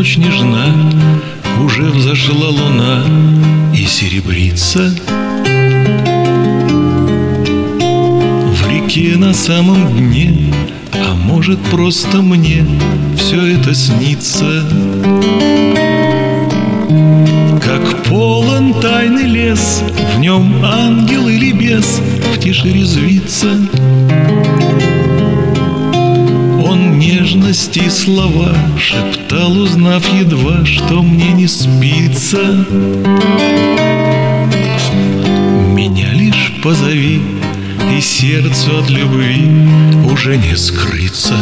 ночь нежна, уже взошла луна и серебрится. В реке на самом дне, а может просто мне все это снится. Как полон тайный лес, в нем ангел или бес в тиши резвится. Он нежности слова шептал, узнав едва, что мне не спится. Меня лишь позови, и сердцу от любви уже не скрыться.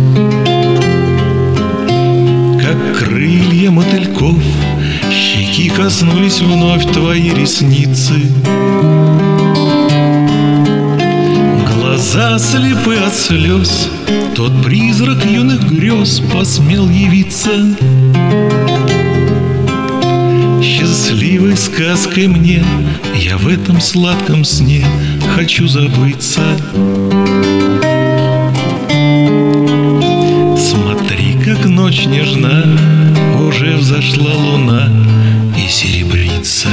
Как крылья мотыльков щеки коснулись вновь твои ресницы. Глаза слепы от слез, тот призрак юных грез посмел явиться. Счастливой сказкой мне я в этом сладком сне хочу забыться. Смотри, как ночь нежна, уже взошла луна и серебрится.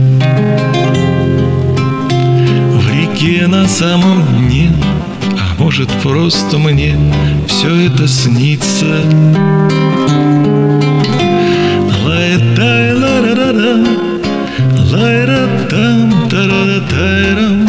В реке на самом дне, а может просто мне все это снится. Лай-тай-ла-ра-ра-ра, лай-ра-там-та-ра-ра-тай-рам.